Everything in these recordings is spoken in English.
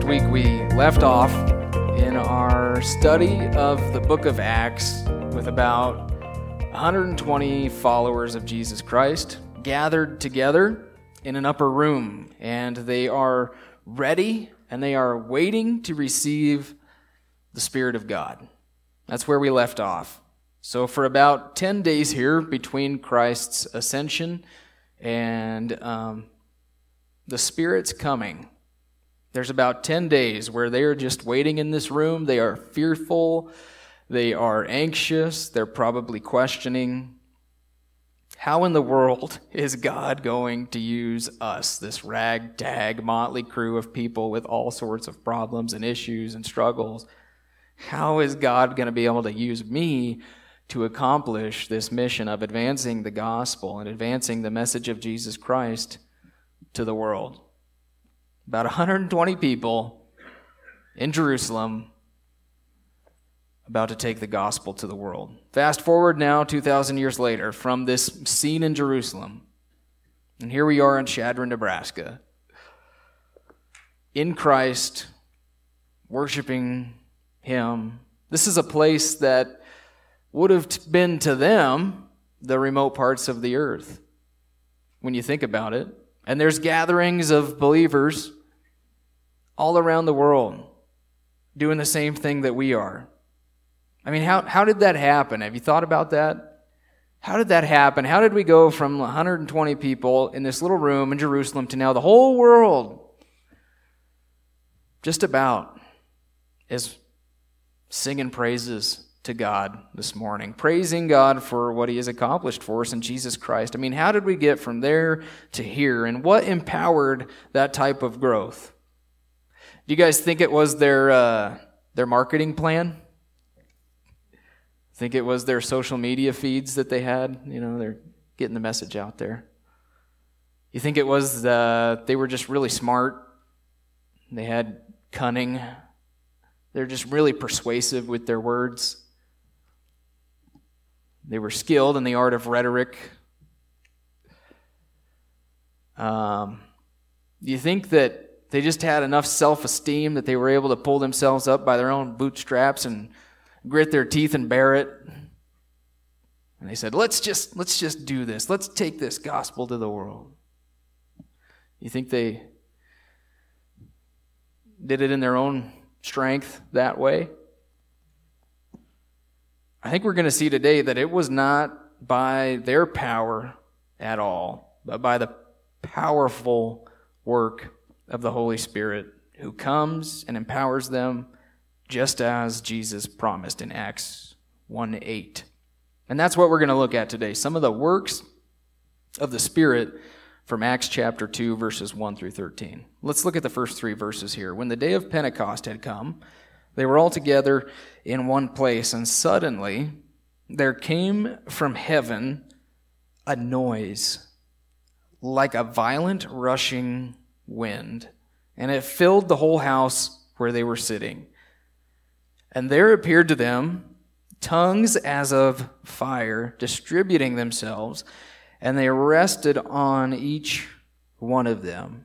week we left off in our study of the book of Acts with about 120 followers of Jesus Christ gathered together in an upper room, and they are ready and they are waiting to receive the Spirit of God. That's where we left off. So for about 10 days here between Christ's ascension and the Spirit's coming, there's about 10 days where they are just waiting in this room. They are fearful. They are anxious. They're probably questioning, how in the world is God going to use us, this ragtag, motley crew of people with all sorts of problems and issues and struggles? How is God going to be able to use me to accomplish this mission of advancing the gospel and advancing the message of Jesus Christ to the world? About 120 people in Jerusalem about to take the gospel to the world. Fast forward now 2,000 years later from this scene in Jerusalem. And here we are in Chadron, Nebraska, in Christ, worshiping Him. This is a place that would have been to them the remote parts of the earth, when you think about it. And there's gatherings of believers all around the world doing the same thing that we are. I mean, how did that happen? Have you thought about that? How did that happen? How did we go from 120 people in this little room in Jerusalem to now the whole world just about is singing praises to God this morning, praising God for what He has accomplished for us in Jesus Christ? I mean, how did we get from there to here, and what empowered that type of growth? Do you guys think it was their marketing plan? Think it was their social media feeds that they had? You know, they're getting the message out there. You think it was they were just really smart? They had cunning. They're just really persuasive with their words. They were skilled in the art of rhetoric. Do you think that they just had enough self-esteem that they were able to pull themselves up by their own bootstraps and grit their teeth and bear it? And they said, let's just do this. Let's take this gospel to the world. You think they did it in their own strength that way? I think we're going to see today that it was not by their power at all, but by the powerful work of the Holy Spirit, who comes and empowers them just as Jesus promised in Acts 1:8. And that's what we're going to look at today, some of the works of the Spirit from Acts chapter 2, verses 1 through 13. Let's look at the first three verses here. When the day of Pentecost had come, they were all together in one place, and suddenly there came from heaven a noise like a violent rushing wind, and it filled the whole house where they were sitting. And there appeared to them tongues as of fire, distributing themselves, and they rested on each one of them.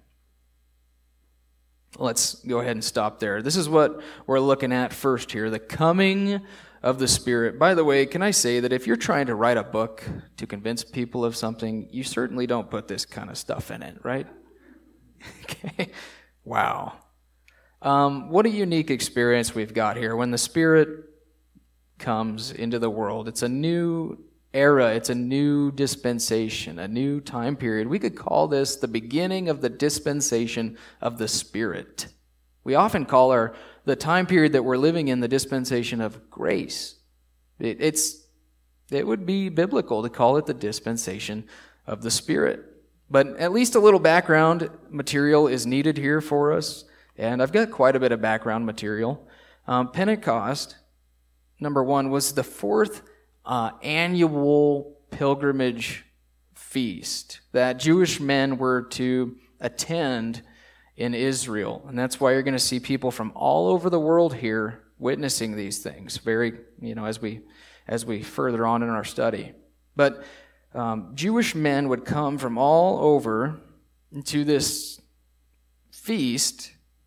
Let's go ahead and stop there. This is what we're looking at first here, the coming of the Spirit. By the way, can I say that if you're trying to write a book to convince people of something, you certainly don't put this kind of stuff in it, right? Okay. Wow. What a unique experience we've got here. When the Spirit comes into the world, it's a new era, it's a new dispensation, a new time period. We could call this the beginning of the dispensation of the Spirit. We often call the time period that we're living in the dispensation of grace. It would be biblical to call it the dispensation of the Spirit. But at least a little background material is needed here for us, and I've got quite a bit of background material. Pentecost, number one, was the fourth annual pilgrimage feast that Jewish men were to attend in Israel. And that's why you're going to see people from all over the world here witnessing these things, as we further on in our study. But Jewish men would come from all over to this feast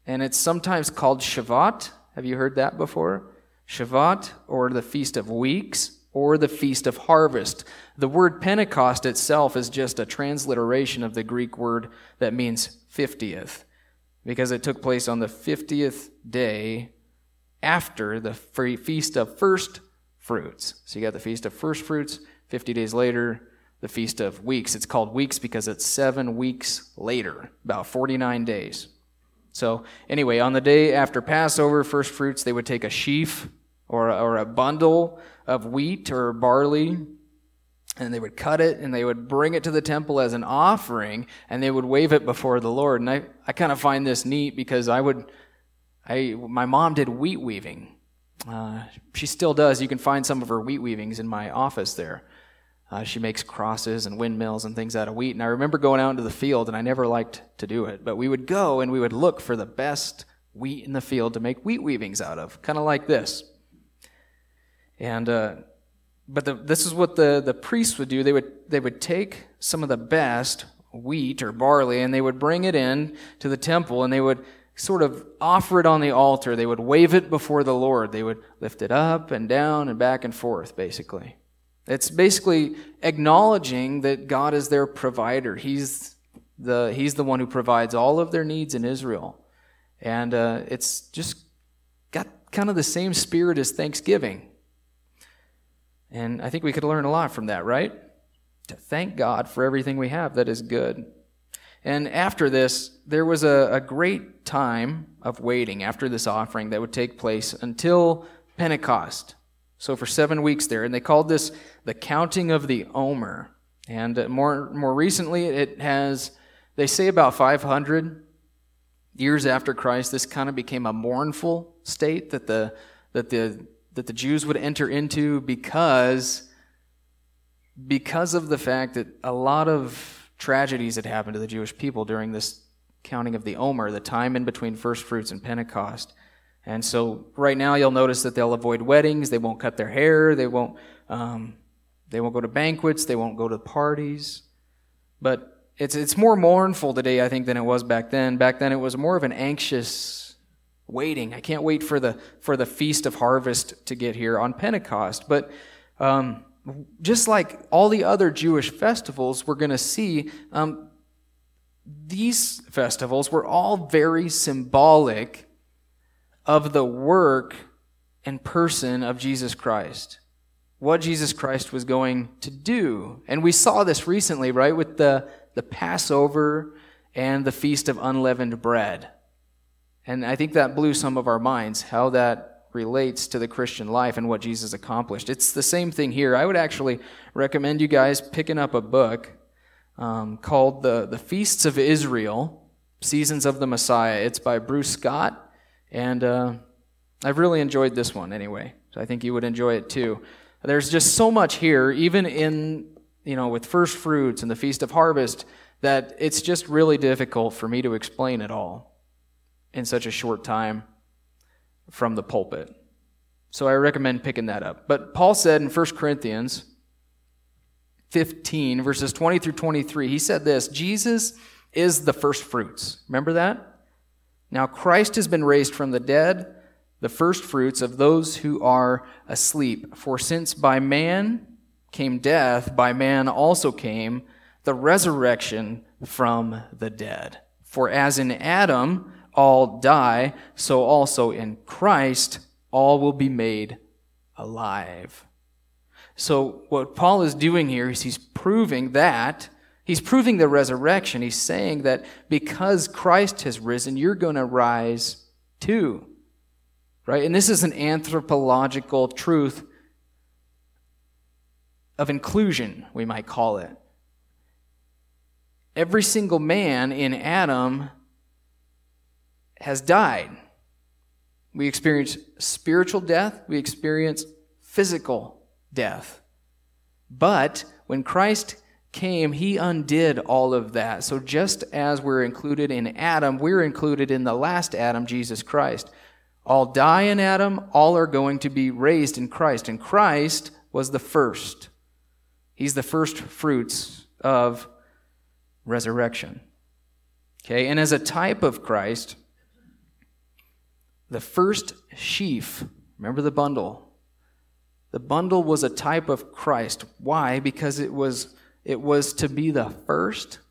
and it's sometimes called Shavuot. Have you heard that before? Shavuot, or the Feast of Weeks, or the Feast of Harvest. The word Pentecost itself is just a transliteration of the Greek word that means 50th, because it took place on the 50th day after the Feast of First Fruits. So you got the Feast of First Fruits, 50 days later, the Feast of Weeks. It's called Weeks because it's 7 weeks later, about 49 days. So anyway, on the day after Passover, First Fruits, they would take a sheaf or a bundle of wheat or barley, and they would cut it, and they would bring it to the temple as an offering, and they would wave it before the Lord. And I kind of find this neat because my mom did wheat weaving. She still does. You can find some of her wheat weavings in my office there. She makes crosses and windmills and things out of wheat. And I remember going out into the field, and I never liked to do it, but we would go and we would look for the best wheat in the field to make wheat weavings out of, kind of like this. And this is what the priests would do. They would take some of the best wheat or barley, and they would bring it in to the temple, and they would sort of offer it on the altar. They would wave it before the Lord. They would lift it up and down and back and forth, basically. It's basically acknowledging that God is their provider. He's the one who provides all of their needs in Israel. And it's just got kind of the same spirit as Thanksgiving. And I think we could learn a lot from that, right? To thank God for everything we have that is good. And after this, there was a great time of waiting after this offering that would take place until Pentecost. So for 7 weeks there, and they called this the counting of the Omer. And more recently, they say about 500 years after Christ, this kind of became a mournful state that the Jews would enter into because of the fact that a lot of tragedies had happened to the Jewish people during this counting of the Omer, the time in between First Fruits and Pentecost. And so right now you'll notice that they'll avoid weddings, they won't cut their hair, they won't go to banquets, they won't go to parties. But it's more mournful today, I think, than it was back then. Back then it was more of an anxious waiting. I can't wait for the Feast of Harvest to get here on Pentecost. But just like all the other Jewish festivals, we're going to see these festivals were all very symbolic of the work and person of Jesus Christ, what Jesus Christ was going to do. And we saw this recently, right, with the Passover and the Feast of Unleavened Bread. And I think that blew some of our minds, how that relates to the Christian life and what Jesus accomplished. It's the same thing here. I would actually recommend you guys picking up a book called The Feasts of Israel, Seasons of the Messiah. It's by Bruce Scott, and I've really enjoyed this one anyway, so I think you would enjoy it too. There's just so much here, even in, with First Fruits and the Feast of Harvest, that it's just really difficult for me to explain it all in such a short time from the pulpit. So I recommend picking that up. But Paul said in 1 Corinthians 15, verses 20 through 23, he said this: Jesus is the first fruits. Remember that? Now Christ has been raised from the dead, the first fruits of those who are asleep. For since by man came death, by man also came the resurrection from the dead. For as in Adam all die, so also in Christ all will be made alive. So what Paul is doing here is he's proving the resurrection. He's saying that because Christ has risen, you're going to rise too. Right? And this is an anthropological truth of inclusion, we might call it. Every single man in Adam has died. We experience spiritual death, we experience physical death. But when Christ came, he undid all of that. So just as we're included in Adam, we're included in the last Adam, Jesus Christ. All die in Adam, all are going to be raised in Christ. And Christ was the first. He's the first fruits of resurrection. Okay, and as a type of Christ, the first sheaf, remember the bundle? The bundle was a type of Christ. Why? Because it was to be the first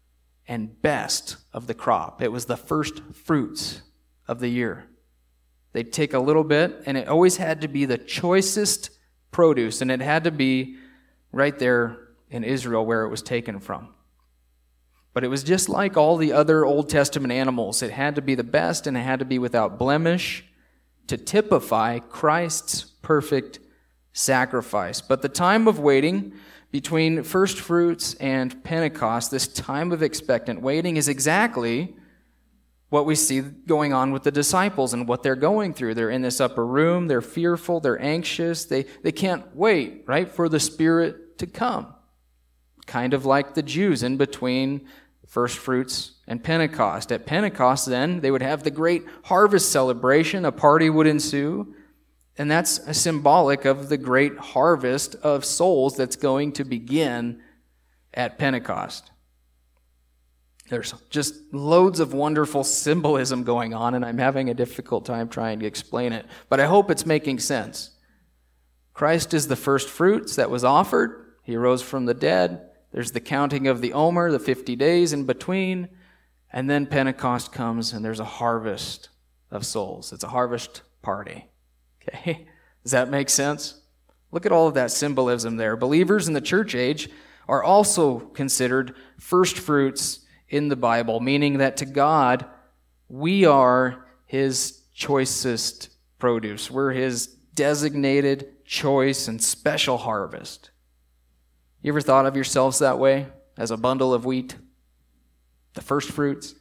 and best of the crop. It was the first fruits of the year. They'd take a little bit, and it always had to be the choicest produce, and it had to be right there in Israel where it was taken from. But it was just like all the other Old Testament animals. It had to be the best, and it had to be without blemish to typify Christ's perfect sacrifice. But the time of waiting between first fruits and Pentecost, this time of expectant waiting, is exactly what we see going on with the disciples and what they're going through. They're in this upper room, they're fearful, they're anxious, they can't wait, right, for the Spirit to come. Kind of like the Jews in between first fruits and Pentecost. At Pentecost, then, they would have the great harvest celebration, a party would ensue, and that's a symbolic of the great harvest of souls that's going to begin at Pentecost. There's just loads of wonderful symbolism going on, and I'm having a difficult time trying to explain it, but I hope it's making sense. Christ is the first fruits that was offered. He rose from the dead. There's the counting of the Omer, the 50 days in between, and then Pentecost comes, and there's a harvest of souls. It's a harvest party. Okay? Does that make sense? Look at all of that symbolism there. Believers in the church age are also considered first fruits in the Bible, meaning that to God, we are His choicest produce. We're His designated, choice, and special harvest. You ever thought of yourselves that way, as a bundle of wheat? The first fruits?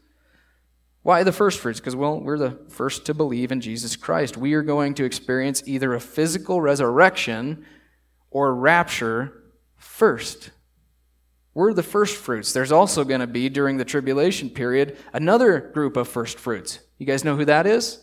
Why the first fruits? Because, well, we're the first to believe in Jesus Christ. We are going to experience either a physical resurrection or rapture first. We're the first fruits. There's also going to be, during the tribulation period, another group of first fruits. You guys know who that is?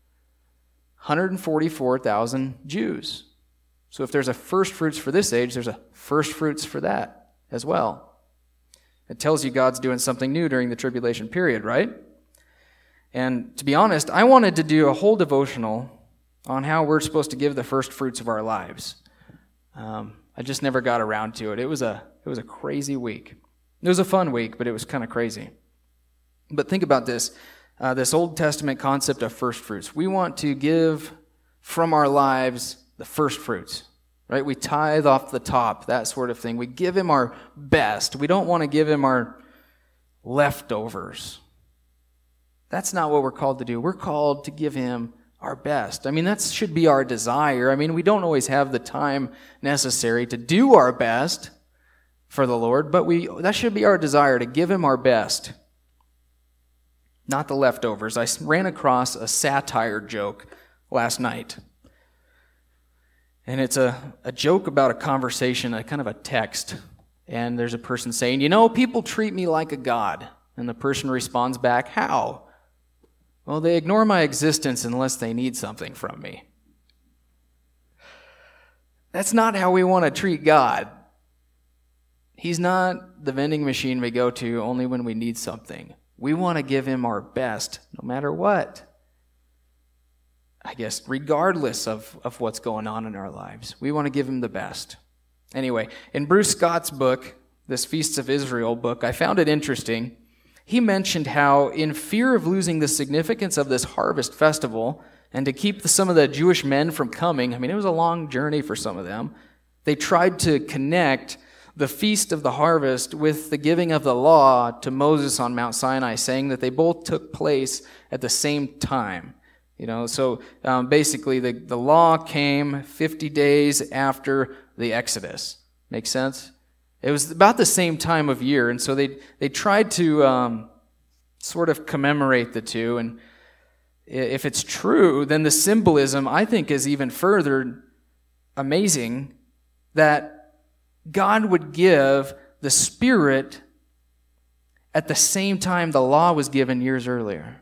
144,000 Jews. So if there's a first fruits for this age, there's a first fruits for that as well. It tells you God's doing something new during the tribulation period, right? And to be honest, I wanted to do a whole devotional on how we're supposed to give the first fruits of our lives. I just never got around to it. It was a crazy week. It was a fun week, but it was kind of crazy. But think about this. This Old Testament concept of first fruits. We want to give from our lives the first fruits, right? We tithe off the top, that sort of thing. We give Him our best. We don't want to give Him our leftovers. That's not what we're called to do. We're called to give Him our best. I mean, that should be our desire. I mean, we don't always have the time necessary to do our best for the Lord, but that should be our desire, to give Him our best, not the leftovers. I ran across a satire joke last night. And it's a joke about a conversation, a kind of a text. And there's a person saying, people treat me like a god. And the person responds back, how? Well, they ignore my existence unless they need something from me. That's not how we want to treat God. He's not the vending machine we go to only when we need something. We want to give Him our best, no matter what. I guess regardless of what's going on in our lives. We want to give Him the best. Anyway, in Bruce Scott's book, this Feasts of Israel book, I found it interesting. He mentioned how, in fear of losing the significance of this harvest festival, and to keep some of the Jewish men from coming, I mean, it was a long journey for some of them, they tried to connect the Feast of the Harvest with the giving of the law to Moses on Mount Sinai, saying that they both took place at the same time. So basically the law came 50 days after the Exodus. Make sense? It was about the same time of year, and so they tried to sort of commemorate the two. And if it's true, then the symbolism, I think, is even further amazing, that God would give the Spirit at the same time the law was given years earlier.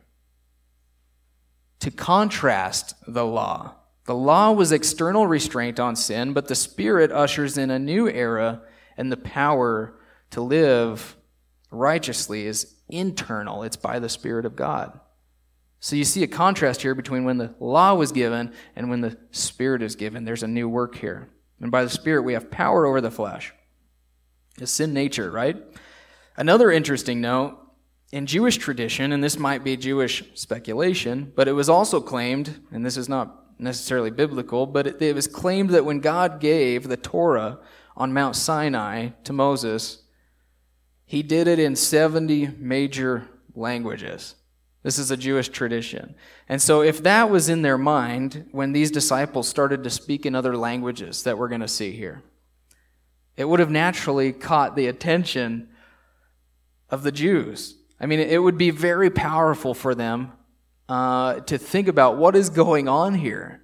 To contrast the law. The law was external restraint on sin, but the Spirit ushers in a new era, and the power to live righteously is internal. It's by the Spirit of God. So you see a contrast here between when the law was given and when the Spirit is given. There's a new work here. And by the Spirit, we have power over the flesh. It's sin nature, right? Another interesting note, in Jewish tradition, and this might be Jewish speculation, but it was also claimed, and this is not necessarily biblical, but it was claimed that when God gave the Torah on Mount Sinai to Moses, he did it in 70 major languages. This is a Jewish tradition. And so if that was in their mind when these disciples started to speak in other languages that we're going to see here, it would have naturally caught the attention of the Jews. I mean, it would be very powerful for them to think about what is going on here,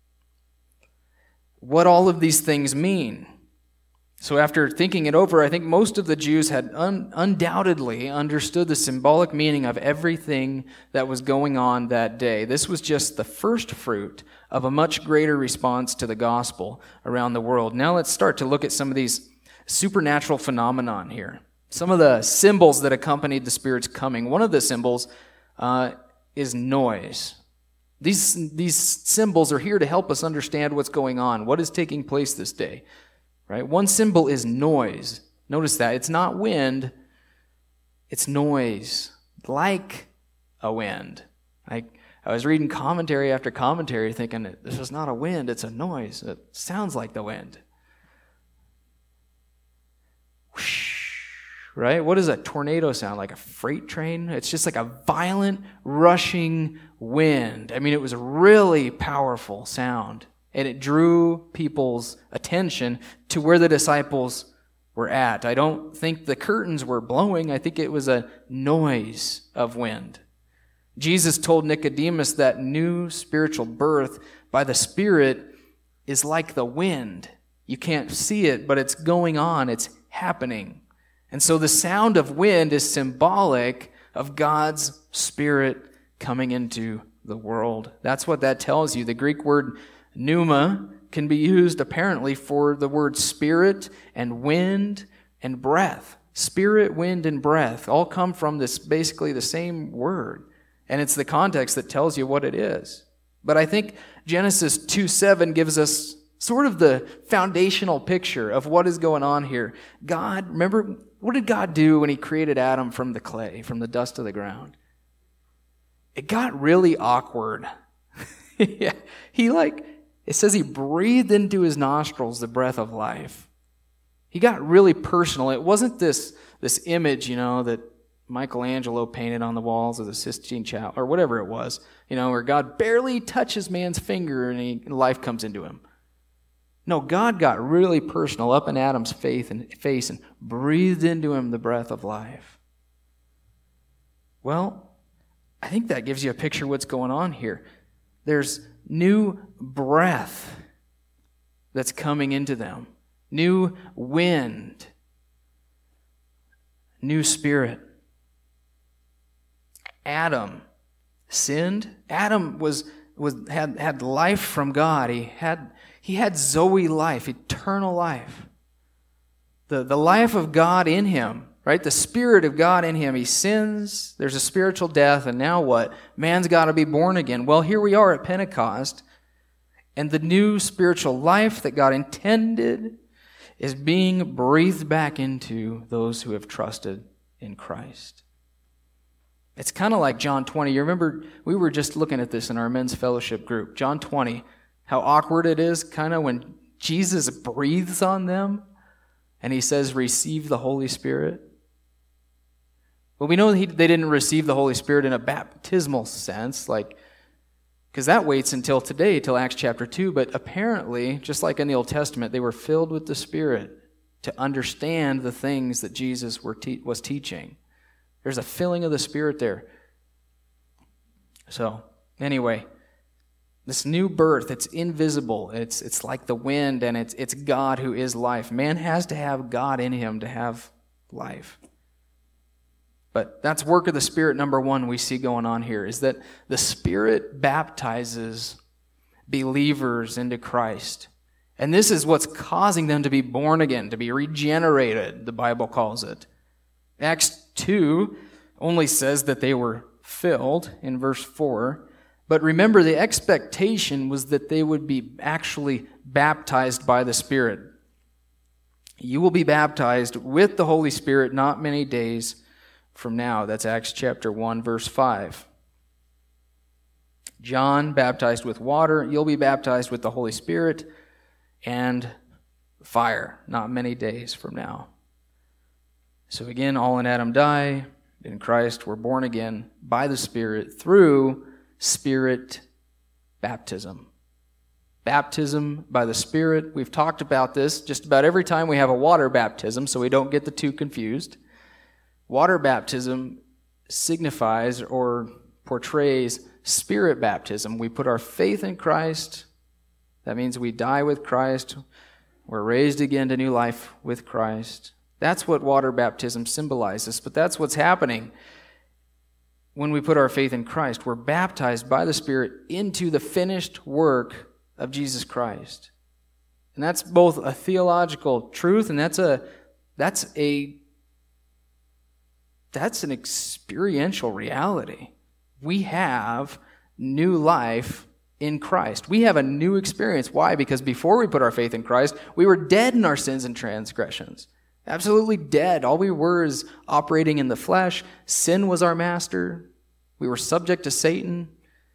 what all of these things mean. So after thinking it over, I think most of the Jews had undoubtedly understood the symbolic meaning of everything that was going on that day. This was just the first fruit of a much greater response to the gospel around the world. Now let's start to look at some of these supernatural phenomenon here. Some of the symbols that accompanied the Spirit's coming. One of the symbols is noise. These symbols are here to help us understand what's going on, what is taking place this day. Right? One symbol is noise. Notice that. It's not wind, it's noise, like a wind. I was reading commentary after commentary thinking, this is not a wind, it's a noise. It sounds like the wind. Whoosh, right? What does a tornado sound like? A freight train? It's just like a violent, rushing wind. I mean, it was a really powerful sound. And it drew people's attention to where the disciples were at. I don't think the curtains were blowing. I think it was a noise of wind. Jesus told Nicodemus that new spiritual birth by the Spirit is like the wind. You can't see it, but it's going on. It's happening. And so the sound of wind is symbolic of God's Spirit coming into the world. That's what that tells you. The Greek word pneuma can be used apparently for the word spirit and wind and breath. Spirit, wind, and breath all come from this basically the same word. And it's the context that tells you what it is. But I think Genesis 2:7 gives us sort of the foundational picture of what is going on here. God, remember, what did God do when he created Adam from the clay, from the dust of the ground? It got really awkward. Yeah, it says he breathed into his nostrils the breath of life. He got really personal. It wasn't this image, that Michelangelo painted on the walls of the Sistine Chapel, or whatever it was, where God barely touches man's finger and life comes into him. No, God got really personal up in Adam's face and breathed into him the breath of life. Well, I think that gives you a picture of what's going on here. There's new breath that's coming into them. New wind. New spirit. Adam sinned. Adam had life from God. He had Zoe life, eternal life. The life of God in him. Right? The Spirit of God in him. He sins. There's a spiritual death. And now what? Man's got to be born again. Well, here we are at Pentecost. And the new spiritual life that God intended is being breathed back into those who have trusted in Christ. It's kind of like John 20. You remember, we were just looking at this in our men's fellowship group. John 20. How awkward it is kind of when Jesus breathes on them and he says, receive the Holy Spirit. Well, we know they didn't receive the Holy Spirit in a baptismal sense, because that waits until today, till Acts chapter 2. But apparently, just like in the Old Testament, they were filled with the Spirit to understand the things that Jesus was teaching. There's a filling of the Spirit there. So, anyway, this new birth, it's invisible. It's like the wind, and it's God who is life. Man has to have God in him to have life. But that's work of the Spirit number one we see going on here, is that the Spirit baptizes believers into Christ. And this is what's causing them to be born again, to be regenerated, the Bible calls it. Acts 2 only says that they were filled in verse 4. But remember, the expectation was that they would be actually baptized by the Spirit. You will be baptized with the Holy Spirit not many days from now. That's Acts chapter 1, verse 5. John baptized with water. You'll be baptized with the Holy Spirit and fire not many days from now. So again, all in Adam die. In Christ, we're born again by the Spirit through Spirit baptism. Baptism by the Spirit. We've talked about this just about every time we have a water baptism, so we don't get the two confused. Water baptism signifies or portrays Spirit baptism. We put our faith in Christ. That means we die with Christ. We're raised again to new life with Christ. That's what water baptism symbolizes, but that's what's happening when we put our faith in Christ. We're baptized by the Spirit into the finished work of Jesus Christ. And that's both a theological truth and that's an experiential reality. We have new life in Christ. We have a new experience. Why? Because before we put our faith in Christ, we were dead in our sins and transgressions. Absolutely dead. All we were is operating in the flesh. Sin was our master. We were subject to Satan.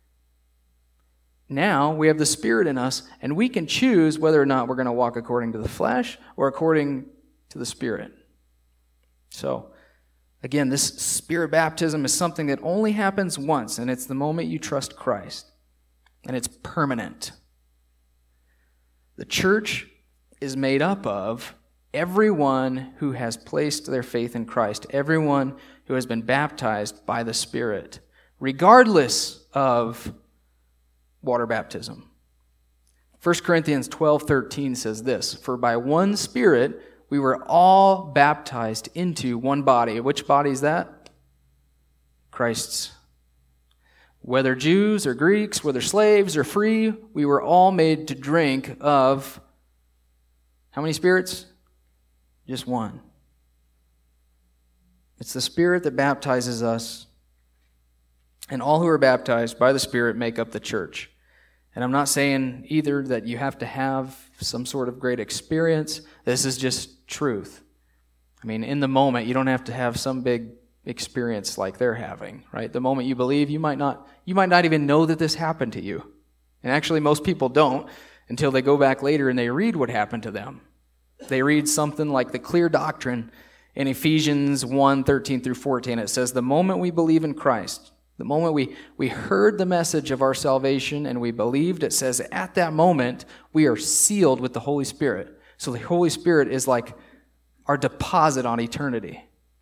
Now we have the Spirit in us, and we can choose whether or not we're going to walk according to the flesh or according to the Spirit. So, again, this Spirit baptism is something that only happens once, and it's the moment you trust Christ. And it's permanent. The church is made up of everyone who has placed their faith in Christ, everyone who has been baptized by the Spirit, regardless of water baptism. 1 Corinthians 12:13 says this, "For by one Spirit we were all baptized into one body." Which body is that? Christ's. Whether Jews or Greeks, whether slaves or free, we were all made to drink of how many spirits? Just one. It's the Spirit that baptizes us, and all who are baptized by the Spirit make up the church. And I'm not saying either that you have to have some sort of great experience. This is just truth. I mean, in the moment, you don't have to have some big experience like they're having, right? The moment you believe, you might not even know that this happened to you. And actually, most people don't until they go back later and they read what happened to them. They read something like the clear doctrine in Ephesians 1:13 through 14. It says, the moment we believe in Christ, the moment we heard the message of our salvation and we believed, it says at that moment, we are sealed with the Holy Spirit. So the Holy Spirit is like our deposit on eternity.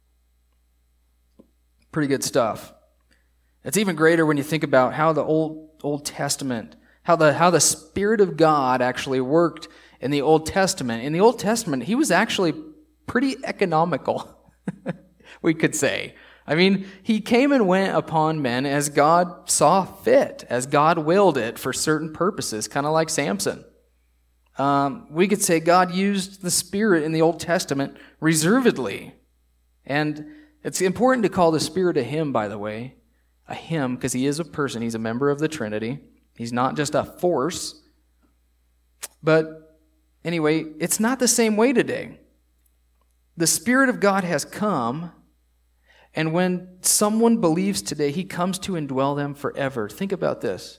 Pretty good stuff. It's even greater when you think about how the Old Testament, how the Spirit of God actually worked in the Old Testament. In the Old Testament, he was actually pretty economical, we could say. I mean, he came and went upon men as God saw fit, as God willed it for certain purposes, kind of like Samson. We could say God used the Spirit in the Old Testament reservedly. And it's important to call the Spirit a him, by the way, a him, because he is a person. He's a member of the Trinity. He's not just a force. But anyway, it's not the same way today. The Spirit of God has come, and when someone believes today, he comes to indwell them forever. Think about this.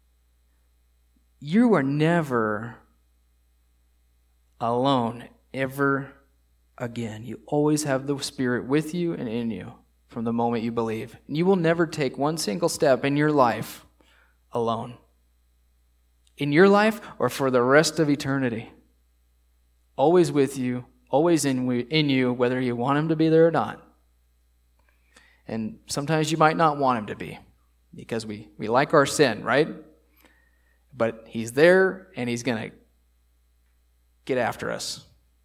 You are never alone ever again. You always have the Spirit with you and in you from the moment you believe. And you will never take one single step in your life alone. In your life or for the rest of eternity. Always with you, always in you, whether you want him to be there or not. And sometimes you might not want him to be because we like our sin, right? But he's there and he's going to get after us.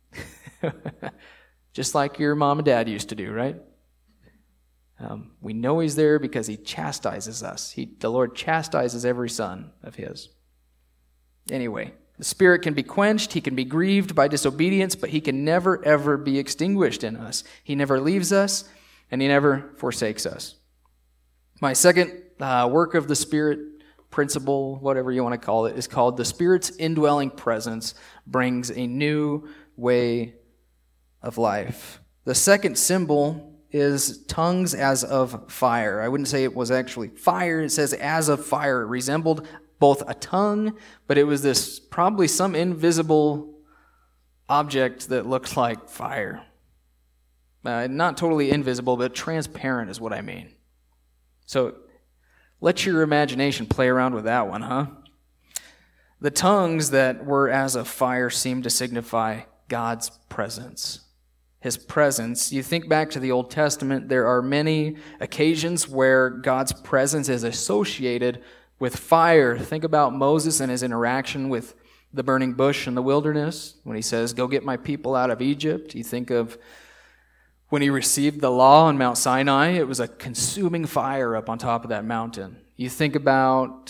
Just like your mom and dad used to do, right? We know he's there because he chastises us. The Lord chastises every son of his. Anyway, the Spirit can be quenched, he can be grieved by disobedience, but he can never, ever be extinguished in us. He never leaves us, and he never forsakes us. My second work of the Spirit, principle, whatever you want to call it, is called the Spirit's indwelling presence brings a new way of life. The second symbol is tongues as of fire. I wouldn't say it was actually fire. It says as of fire. It resembled both a tongue, but it was this probably some invisible object that looked like fire. Not totally invisible, but transparent is what I mean. So let your imagination play around with that one, huh? The tongues that were as of fire seemed to signify God's presence. His presence. You think back to the Old Testament, there are many occasions where God's presence is associated with fire. Think about Moses and his interaction with the burning bush in the wilderness when he says, "Go get my people out of Egypt." You think of when he received the law on Mount Sinai, it was a consuming fire up on top of that mountain. You think about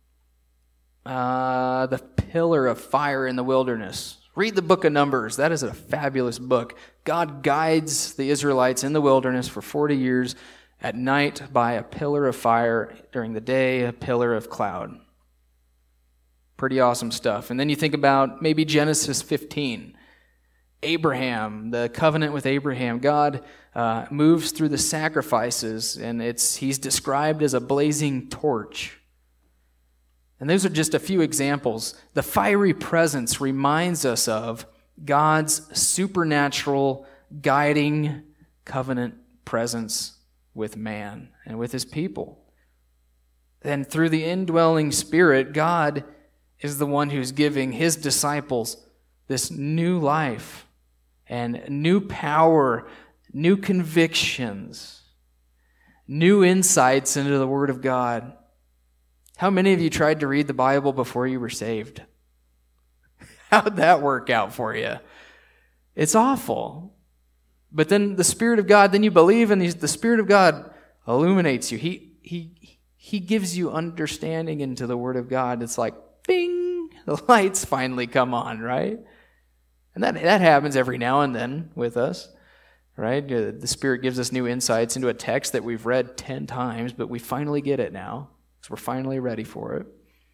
the pillar of fire in the wilderness. Read the book of Numbers. That is a fabulous book. God guides the Israelites in the wilderness for 40 years, at night by a pillar of fire, during the day a pillar of cloud. Pretty awesome stuff. And then you think about maybe Genesis 15. Abraham, the covenant with Abraham. God moves through the sacrifices, and he's described as a blazing torch. And those are just a few examples. The fiery presence reminds us of God's supernatural, guiding covenant presence with man and with his people. And through the indwelling Spirit, God is the one who's giving his disciples this new life and new power, new convictions, new insights into the Word of God. How many of you tried to read the Bible before you were saved? How'd that work out for you? It's awful. But then the Spirit of God, then you believe, and the Spirit of God illuminates you. He gives you understanding into the Word of God. It's like, bing, the lights finally come on, right? And that happens every now and then with us, right? The Spirit gives us new insights into a text that we've read 10 times, but we finally get it now. So we're finally ready for it.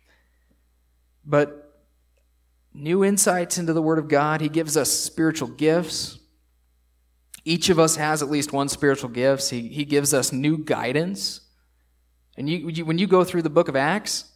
But new insights into the Word of God. He gives us spiritual gifts. Each of us has at least one spiritual gift. He gives us new guidance. And when you go through the book of Acts,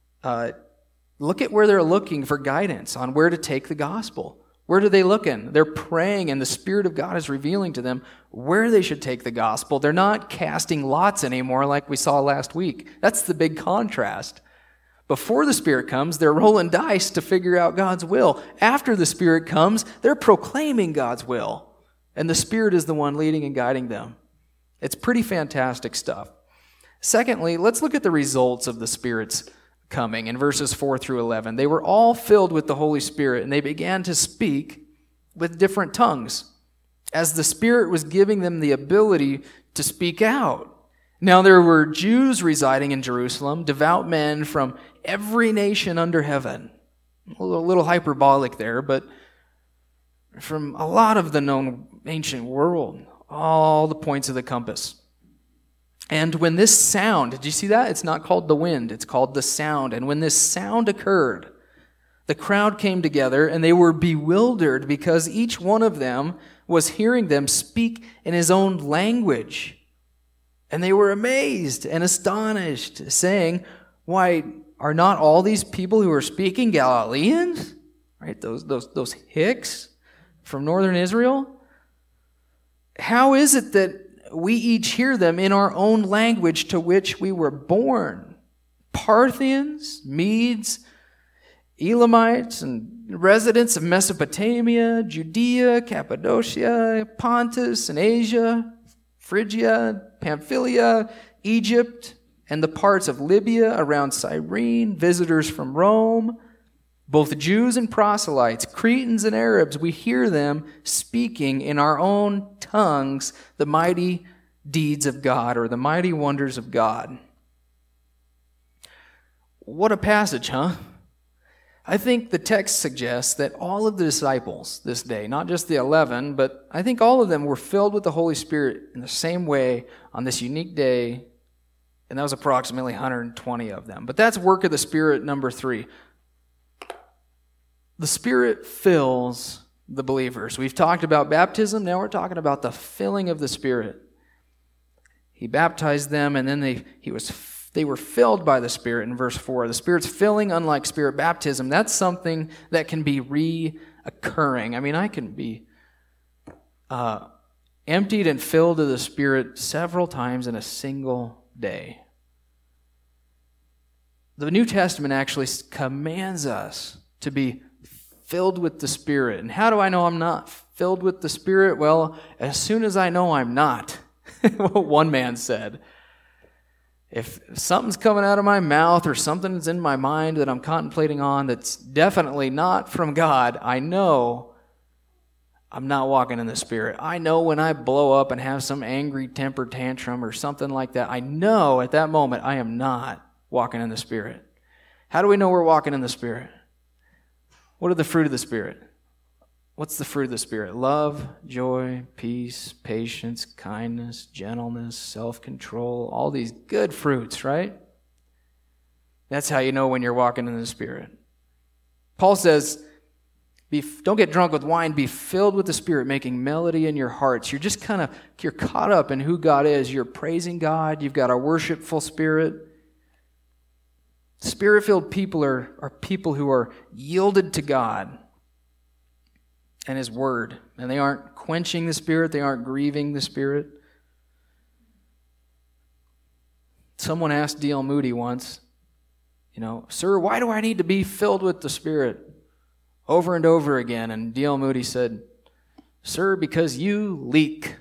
look at where they're looking for guidance on where to take the gospel. Where are they looking? They're praying, and the Spirit of God is revealing to them where they should take the gospel. They're not casting lots anymore like we saw last week. That's the big contrast. Before the Spirit comes, they're rolling dice to figure out God's will. After the Spirit comes, they're proclaiming God's will. And the Spirit is the one leading and guiding them. It's pretty fantastic stuff. Secondly, let's look at the results of the Spirit's coming in verses 4 through 11. They were all filled with the Holy Spirit, and they began to speak with different tongues as the Spirit was giving them the ability to speak out. Now there were Jews residing in Jerusalem, devout men from every nation under heaven. A little hyperbolic there, but from a lot of the known ancient world, all the points of the compass. And when this sound, did you see that? It's not called the wind, it's called the sound. And when this sound occurred, the crowd came together and they were bewildered because each one of them was hearing them speak in his own language. And they were amazed and astonished, saying, "Why, are not all these people who are speaking Galileans?" Right? Those hicks from northern Israel? How is it that we each hear them in our own language to which we were born? Parthians, Medes, Elamites, and residents of Mesopotamia, Judea, Cappadocia, Pontus, and Asia, Phrygia, Pamphylia, Egypt, and the parts of Libya around Cyrene, visitors from Rome, both Jews and proselytes, Cretans and Arabs, we hear them speaking in our own tongues the mighty deeds of God, or the mighty wonders of God. What a passage, huh? I think the text suggests that all of the disciples this day, not just the 11, but I think all of them were filled with the Holy Spirit in the same way on this unique day And that was approximately 120 of them. But that's work of the Spirit number 3. The Spirit fills the believers. We've talked about baptism. Now we're talking about the filling of the Spirit. He baptized them, and then they were filled by the Spirit in verse 4. The Spirit's filling, unlike Spirit baptism, that's something that can be reoccurring. I mean, I can be emptied and filled of the Spirit several times in a single day. The New Testament actually commands us to be filled with the Spirit. And how do I know I'm not filled with the Spirit? Well, as soon as I know I'm not. What one man said. If something's coming out of my mouth or something's in my mind that I'm contemplating on that's definitely not from God, I know I'm not walking in the Spirit. I know when I blow up and have some angry temper tantrum or something like that, I know at that moment I am not walking in the Spirit. How do we know we're walking in the Spirit? What are the fruit of the Spirit? What's the fruit of the Spirit? Love, joy, peace, patience, kindness, gentleness, self-control, all these good fruits, right? That's how you know when you're walking in the Spirit. Paul says, don't get drunk with wine, be filled with the Spirit, making melody in your hearts. You're just you're caught up in who God is. You're praising God. You've got a worshipful spirit. Spirit-filled people are people who are yielded to God and His Word. And they aren't quenching the Spirit. They aren't grieving the Spirit. Someone asked D.L. Moody once, Sir, why do I need to be filled with the Spirit over and over again? And D.L. Moody said, Sir, because you leak.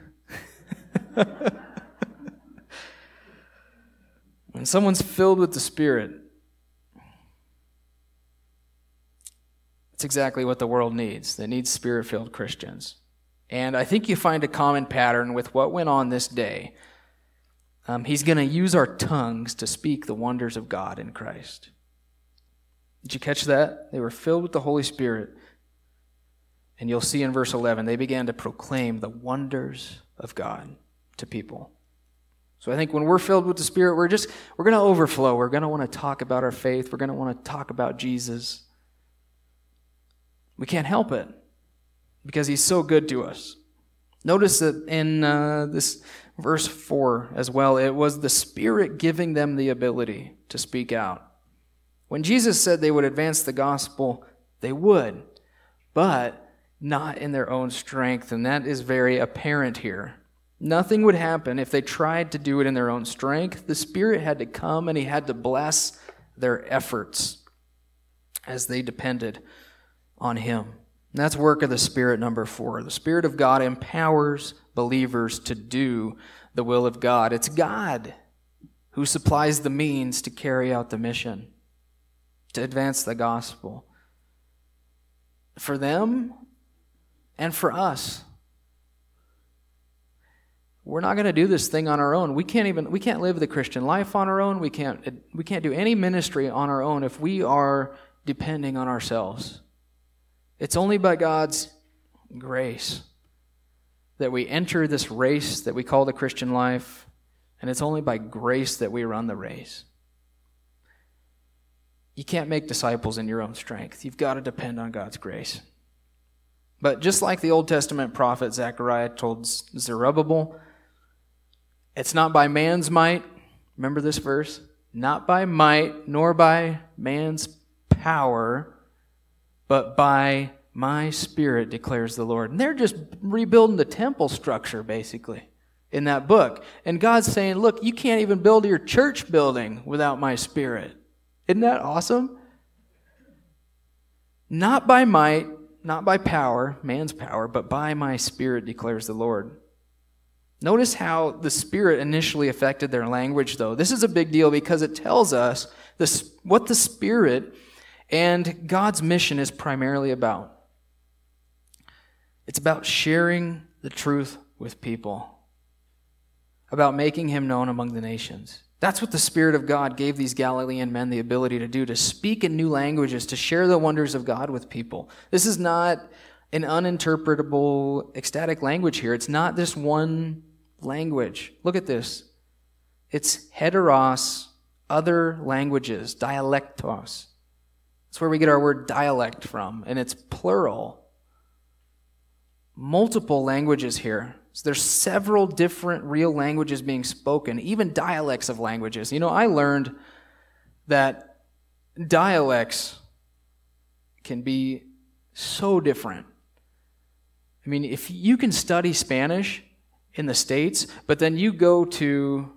When someone's filled with the Spirit, it's exactly what the world needs. They need Spirit-filled Christians. And I think you find a common pattern with what went on this day. He's going to use our tongues to speak the wonders of God in Christ. Did you catch that? They were filled with the Holy Spirit. And you'll see in verse 11, they began to proclaim the wonders of God to people. So I think when we're filled with the Spirit, we're going to overflow. We're going to want to talk about our faith. We're going to want to talk about Jesus. We can't help it because He's so good to us. Notice that in this verse 4 as well, it was the Spirit giving them the ability to speak out. When Jesus said they would advance the gospel, they would, but not in their own strength, and that is very apparent here. Nothing would happen if they tried to do it in their own strength. The Spirit had to come and He had to bless their efforts as they depended on Him. And that's work of the Spirit number 4. The Spirit of God empowers believers to do the will of God. It's God who supplies the means to carry out the mission, to advance the gospel. For them and for us. We're not going to do this thing on our own. We can't live the Christian life on our own. We can't do any ministry on our own if we are depending on ourselves. It's only by God's grace that we enter this race that we call the Christian life, and it's only by grace that we run the race. You can't make disciples in your own strength. You've got to depend on God's grace. But just like the Old Testament prophet Zechariah told Zerubbabel, it's not by man's might, remember this verse? Not by might nor by man's power, but by my Spirit, declares the Lord. And they're just rebuilding the temple structure, basically, in that book. And God's saying, look, you can't even build your church building without my Spirit. Isn't that awesome? Not by might, not by power, man's power, but by my Spirit, declares the Lord. Notice how the Spirit initially affected their language, though. This is a big deal because it tells us what the Spirit and God's mission is primarily about. It's about sharing the truth with people, about making Him known among the nations. That's what the Spirit of God gave these Galilean men the ability to do, to speak in new languages, to share the wonders of God with people. This is not an uninterpretable, ecstatic language here. It's not this one language. Look at this. It's heteros, other languages, dialectos. That's where we get our word dialect from, and it's plural. Multiple languages here. So there's several different real languages being spoken, even dialects of languages. You know, I learned that dialects can be so different. I mean, if you can study Spanish in the States, but then you go to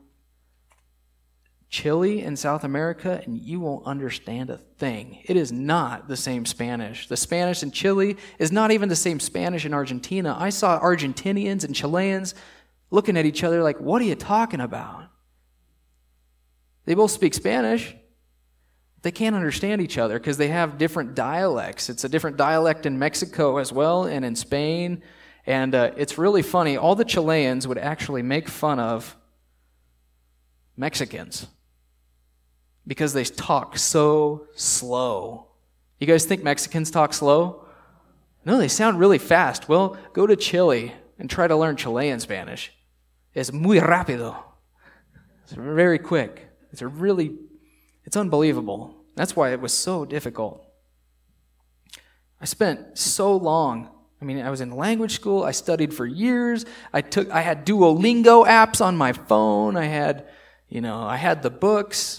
Chile in South America and you won't understand a thing. It is not the same Spanish. The Spanish in Chile is not even the same Spanish in Argentina. I saw Argentinians and Chileans looking at each other like, what are you talking about? They both speak Spanish. They can't understand each other because they have different dialects. It's a different dialect in Mexico as well and in Spain. And it's really funny. All the Chileans would actually make fun of Mexicans because they talk so slow. You guys think Mexicans talk slow? No, they sound really fast. Well, go to Chile and try to learn Chilean Spanish. Es muy rápido. It's very quick. It's unbelievable. That's why it was so difficult. I spent so long. I mean, I was in language school. I studied for years. I had Duolingo apps on my phone. I had the books.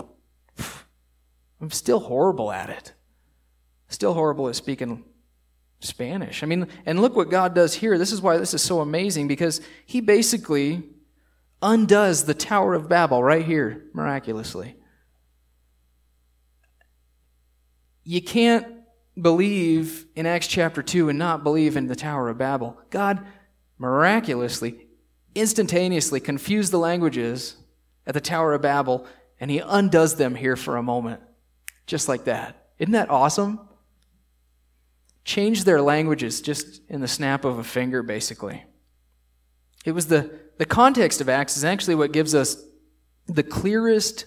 I'm still horrible at it. Still horrible at speaking Spanish. I mean, and look what God does here. This is why this is so amazing, because he basically undoes the Tower of Babel right here, miraculously. You can't believe in Acts chapter 2 and not believe in the Tower of Babel. God miraculously, instantaneously confused the languages at the Tower of Babel, and he undoes them here for a moment. Just like that. Isn't that awesome? Changed their languages just in the snap of a finger, basically. It was the context of Acts is actually what gives us the clearest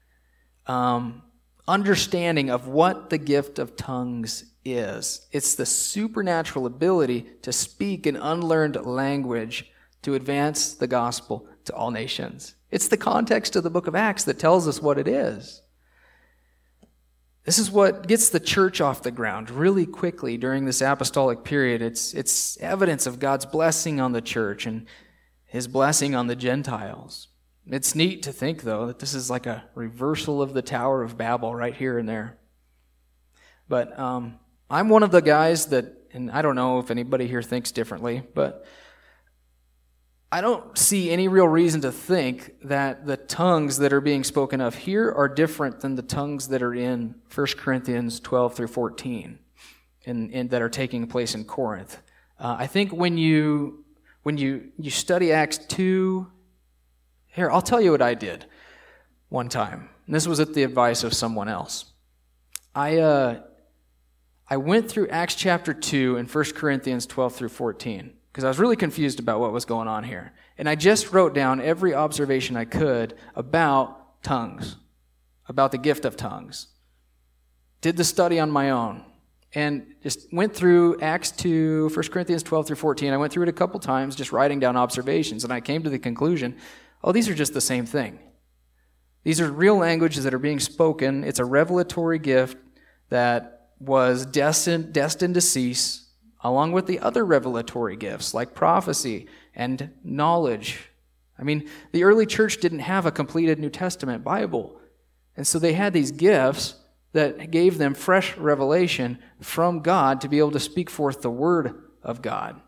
understanding of what the gift of tongues is. It's the supernatural ability to speak an unlearned language to advance the gospel to all nations. It's the context of the book of Acts that tells us what it is. This is what gets the church off the ground really quickly during this apostolic period. It's evidence of God's blessing on the church and his blessing on the Gentiles. It's neat to think, though, that this is like a reversal of the Tower of Babel right here and there. But I'm one of the guys that, and I don't know if anybody here thinks differently, but I don't see any real reason to think that the tongues that are being spoken of here are different than the tongues that are in 1 Corinthians 12 through 14 and that are taking place in Corinth. I think when you study Acts 2, here, I'll tell you what I did one time. And this was at the advice of someone else. I went through Acts chapter 2 and 1 Corinthians 12 through 14. Because I was really confused about what was going on here. And I just wrote down every observation I could about tongues, about the gift of tongues. Did the study on my own. And just went through Acts 2, 1 Corinthians 12 through 14. I went through it a couple times, just writing down observations. And I came to the conclusion, these are just the same thing. These are real languages that are being spoken. It's a revelatory gift that was destined to cease, along with the other revelatory gifts like prophecy and knowledge. I mean, the early church didn't have a completed New Testament Bible. And so they had these gifts that gave them fresh revelation from God to be able to speak forth the Word of God.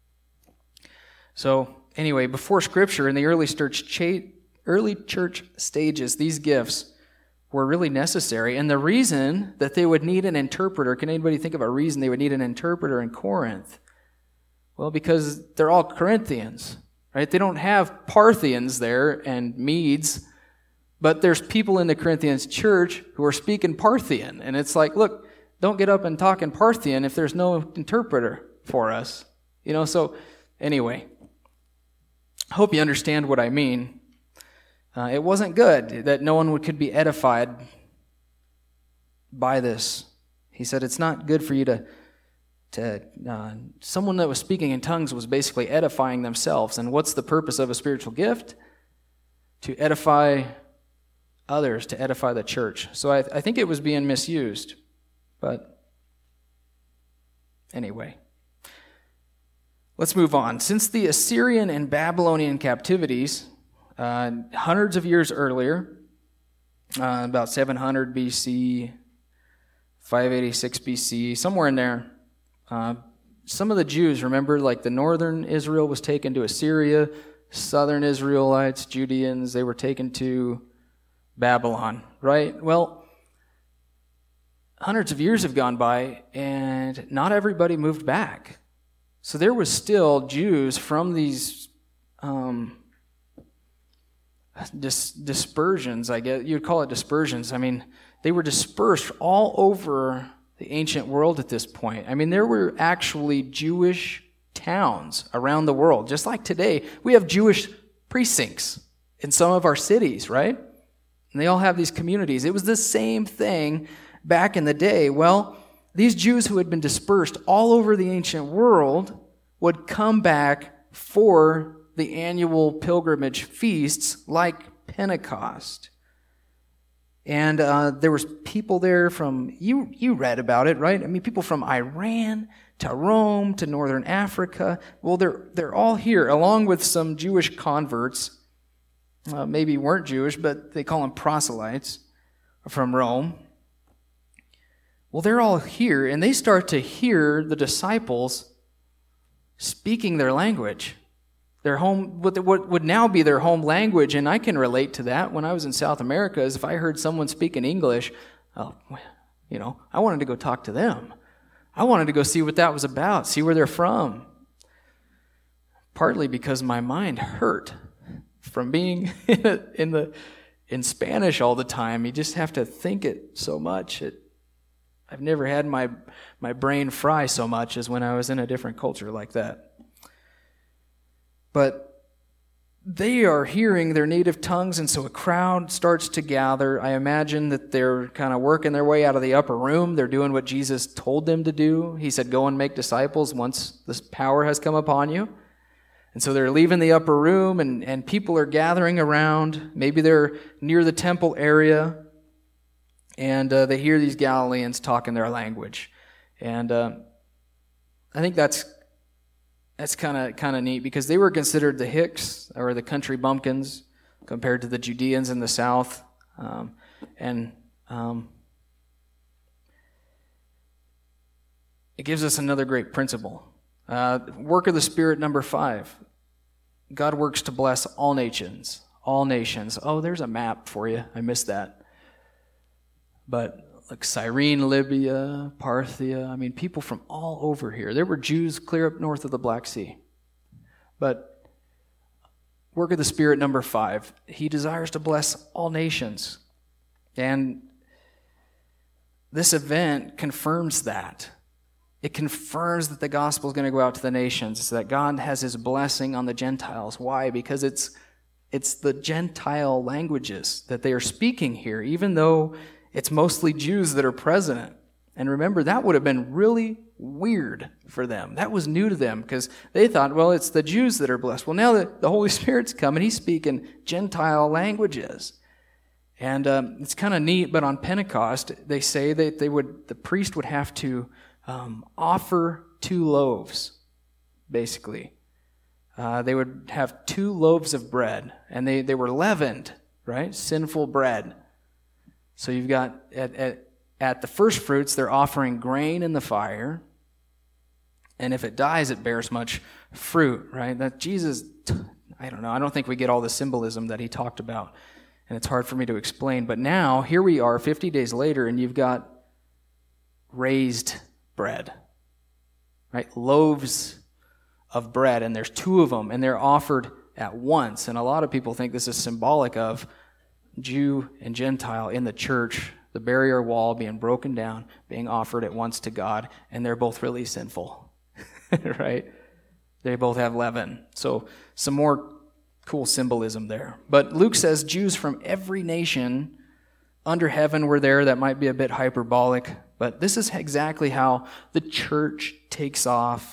So anyway, before Scripture, in the early church stages, these gifts were really necessary. And the reason that they would need an interpreter, can anybody think of a reason they would need an interpreter in Corinth? Well, because they're all Corinthians, right? They don't have Parthians there and Medes, but there's people in the Corinthians church who are speaking Parthian. And it's like, look, don't get up and talk in Parthian if there's no interpreter for us. So anyway, I hope you understand what I mean. It wasn't good that no one could be edified by this. He said it's not good for you to someone that was speaking in tongues was basically edifying themselves. And what's the purpose of a spiritual gift? to edify others, to edify the church. So I think it was being misused. But anyway, let's move on. Since the Assyrian and Babylonian captivities, hundreds of years earlier, about 700 BC, 586 BC, somewhere in there, some of the Jews, remember, like the northern Israel was taken to Assyria, southern Israelites, Judeans, they were taken to Babylon, right? Well, hundreds of years have gone by, and not everybody moved back. So there was still Jews from these dispersions, I guess. You'd call it dispersions. I mean, they were dispersed all over the ancient world at this point. I mean, there were actually Jewish towns around the world. Just like today, we have Jewish precincts in some of our cities, right? And they all have these communities. It was the same thing back in the day. Well, these Jews who had been dispersed all over the ancient world would come back for the annual pilgrimage feasts like Pentecost. And there was people there from, you read about it, right? I mean, people from Iran to Rome to northern Africa. Well, they're all here, along with some Jewish converts. Maybe weren't Jewish, but they call them proselytes from Rome. Well, they're all here, and they start to hear the disciples speaking their language. Their home, what would now be their home language, and I can relate to that. When I was in South America, is if I heard someone speaking English, I wanted to go talk to them. I wanted to go see what that was about, see where they're from. Partly because my mind hurt from being in Spanish all the time. You just have to think it so much. I've never had my brain fry so much as when I was in a different culture like that. But they are hearing their native tongues, and so a crowd starts to gather. I imagine that they're kind of working their way out of the upper room. They're doing what Jesus told them to do. He said, go and make disciples once this power has come upon you. And so they're leaving the upper room, and people are gathering around. Maybe they're near the temple area, and they hear these Galileans talking their language. And I think that's kind of neat, because they were considered the Hicks, or the country bumpkins, compared to the Judeans in the south. It gives us another great principle. Work of the Spirit, number 5. God works to bless all nations. All nations. Oh, there's a map for you. I missed that. But like Cyrene, Libya, Parthia, I mean, people from all over here. There were Jews clear up north of the Black Sea. But work of the Spirit, number 5. He desires to bless all nations. And this event confirms that. It confirms that the gospel is going to go out to the nations, that God has his blessing on the Gentiles. Why? Because it's the Gentile languages that they are speaking here, even though it's mostly Jews that are present. And remember, that would have been really weird for them. That was new to them, because they thought, well, it's the Jews that are blessed. Well, now that the Holy Spirit's coming, he's speaking Gentile languages. And it's kind of neat, but on Pentecost, they say that the priest would have to offer 2 loaves, basically. They would have 2 loaves of bread, and they were leavened, right? Sinful bread. So you've got, at the first fruits, they're offering grain in the fire, and if it dies, it bears much fruit, right? That Jesus, I don't know, I don't think we get all the symbolism that he talked about, and it's hard for me to explain. But now, here we are 50 days later, and you've got raised bread, right? Loaves of bread, and there's 2 of them, and they're offered at once. And a lot of people think this is symbolic of Jew and Gentile in the church, the barrier wall being broken down, being offered at once to God, and they're both really sinful, right? They both have leaven. So some more cool symbolism there. But Luke says Jews from every nation under heaven were there. That might be a bit hyperbolic, but this is exactly how the church takes off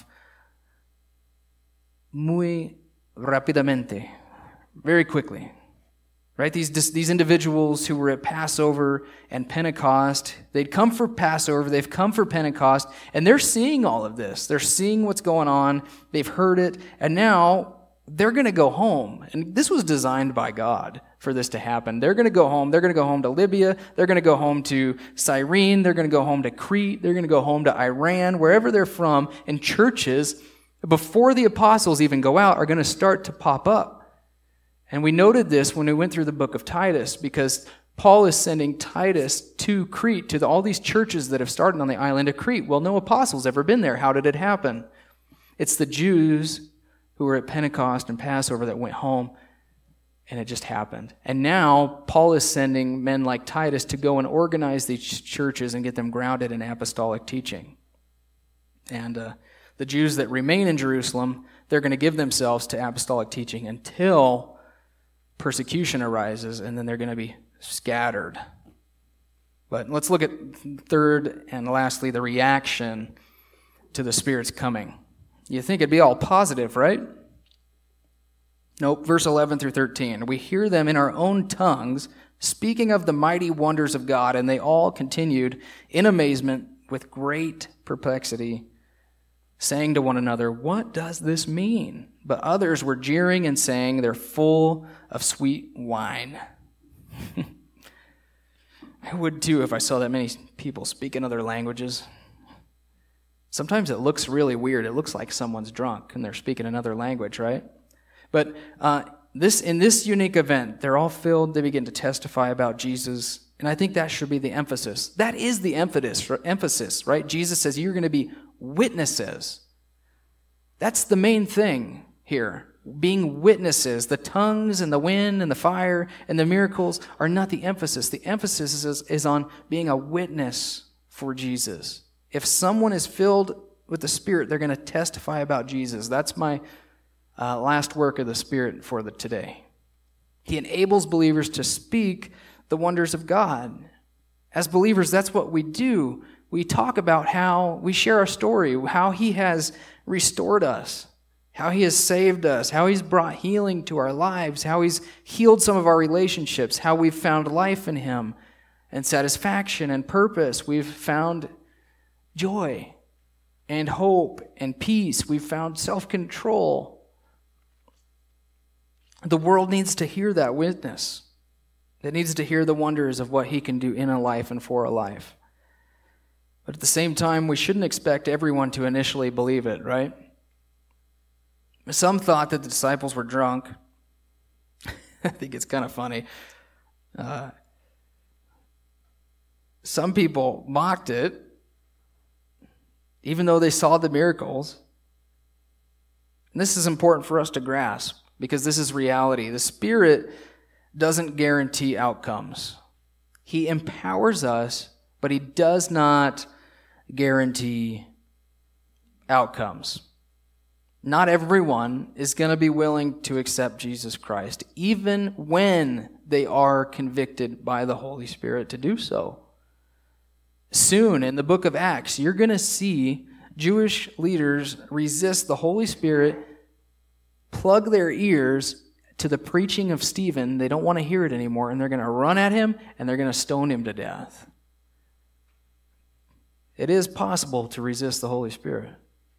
muy rápidamente, very quickly. right? These individuals who were at Passover and Pentecost, they'd come for Passover, they've come for Pentecost, and they're seeing all of this. They're seeing what's going on, they've heard it, and now they're going to go home. And this was designed by God for this to happen. They're going to go home. They're going to go home to Libya. They're going to go home to Cyrene. They're going to go home to Crete. They're going to go home to Iran, wherever they're from. And churches, before the apostles even go out, are going to start to pop up. And we noted this when we went through the book of Titus, because Paul is sending Titus to Crete, to all these churches that have started on the island of Crete. Well, no apostles ever been there. How did it happen? It's the Jews who were at Pentecost and Passover that went home, and it just happened. And now Paul is sending men like Titus to go and organize these churches and get them grounded in apostolic teaching. And the Jews that remain in Jerusalem, they're going to give themselves to apostolic teaching until persecution arises, and then they're going to be scattered. But let's look at third and lastly, the reaction to the Spirit's coming. You think it'd be all positive, right? Nope. Verse 11 through 13. We hear them in our own tongues speaking of the mighty wonders of God, and they all continued in amazement with great perplexity, saying to one another, "What does this mean?" But others were jeering and saying, "They're full of sweet wine." I would too if I saw that many people speak in other languages. Sometimes it looks really weird. It looks like someone's drunk and they're speaking another language, right? But in this unique event, they're all filled. They begin to testify about Jesus. And I think that should be the emphasis. That is the emphasis, right? Jesus says you're going to be witnesses. That's the main thing here. Being witnesses. The tongues and the wind and the fire and the miracles are not the emphasis. The emphasis is on being a witness for Jesus. If someone is filled with the Spirit, they're going to testify about Jesus. That's my last work of the Spirit for today. He enables believers to speak the wonders of God. As believers, that's what we do. We talk about how we share our story, how He has restored us, how He has saved us, how He's brought healing to our lives, how He's healed some of our relationships, how we've found life in Him and satisfaction and purpose. We've found joy and hope and peace. We've found self-control. The world needs to hear that witness. It needs to hear the wonders of what He can do in a life and for a life. But at the same time, we shouldn't expect everyone to initially believe it, right? Some thought that the disciples were drunk. I think it's kind of funny. Some people mocked it, even though they saw the miracles. And this is important for us to grasp, because this is reality. The Spirit doesn't guarantee outcomes. He empowers us, but He does not guarantee outcomes. Not everyone is going to be willing to accept Jesus Christ, even when they are convicted by the Holy Spirit to do so. Soon in the book of Acts, you're going to see Jewish leaders resist the Holy Spirit, plug their ears to the preaching of Stephen. They don't want to hear it anymore, and they're going to run at him, and they're going to stone him to death. It is possible to resist the Holy Spirit.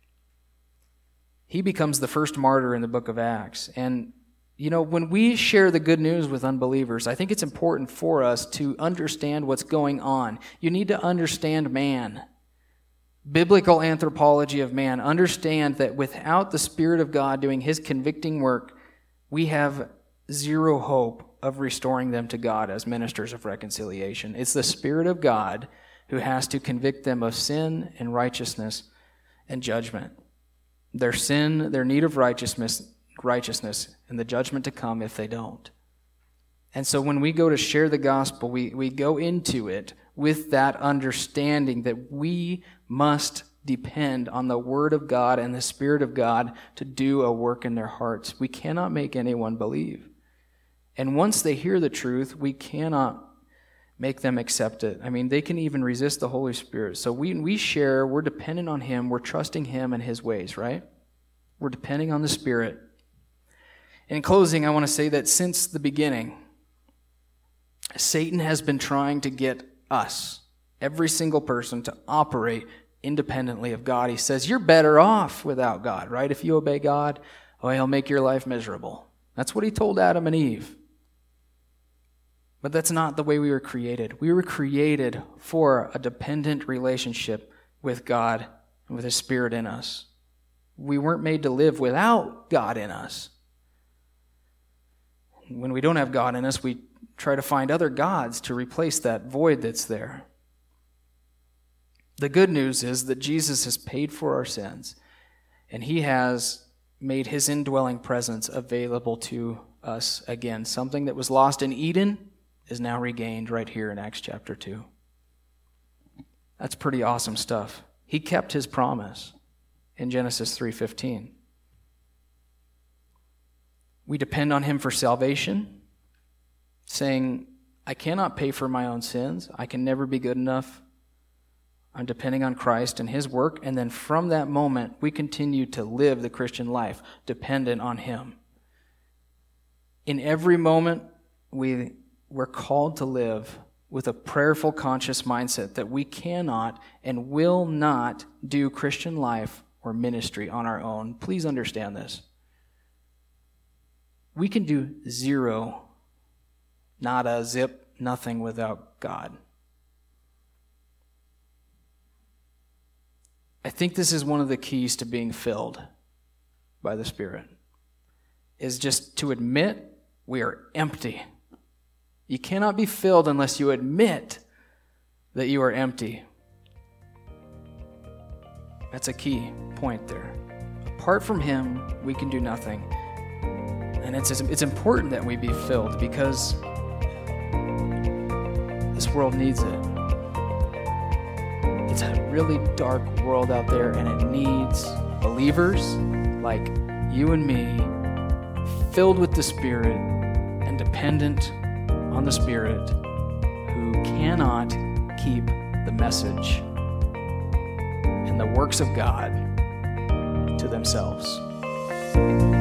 He becomes the first martyr in the book of Acts. And, when we share the good news with unbelievers, I think it's important for us to understand what's going on. You need to understand man. Biblical anthropology of man. Understand that without the Spirit of God doing His convicting work, we have zero hope of restoring them to God as ministers of reconciliation. It's the Spirit of God who has to convict them of sin and righteousness and judgment. Their sin, their need of righteousness, and the judgment to come if they don't. And so when we go to share the gospel, we go into it with that understanding that we must depend on the Word of God and the Spirit of God to do a work in their hearts. We cannot make anyone believe. And once they hear the truth, we cannot make them accept it. They can even resist the Holy Spirit. So we share, we're dependent on Him, we're trusting Him and His ways, right? We're depending on the Spirit. In closing, I want to say that since the beginning, Satan has been trying to get us, every single person, to operate independently of God. He says, you're better off without God, right? If you obey God, he'll make your life miserable. That's what he told Adam and Eve. But that's not the way we were created. We were created for a dependent relationship with God and with his Spirit in us. We weren't made to live without God in us. When we don't have God in us, we try to find other gods to replace that void that's there. The good news is that Jesus has paid for our sins, and he has made his indwelling presence available to us again. Something that was lost in Eden is now regained right here in Acts chapter 2. That's pretty awesome stuff. He kept his promise in Genesis 3:15. We depend on him for salvation, saying, I cannot pay for my own sins. I can never be good enough. I'm depending on Christ and his work. And then from that moment, we continue to live the Christian life dependent on him. In every moment, we're called to live with a prayerful, conscious mindset that we cannot and will not do Christian life or ministry on our own. Please understand this. We can do zero, nada, zip, nothing without God. I think this is one of the keys to being filled by the Spirit, is just to admit we are empty. You cannot be filled unless you admit that you are empty. That's a key point there. Apart from him, we can do nothing. And it's important that we be filled because this world needs it. It's a really dark world out there, and it needs believers like you and me, filled with the Spirit and dependent on the Spirit, who cannot keep the message and the works of God to themselves.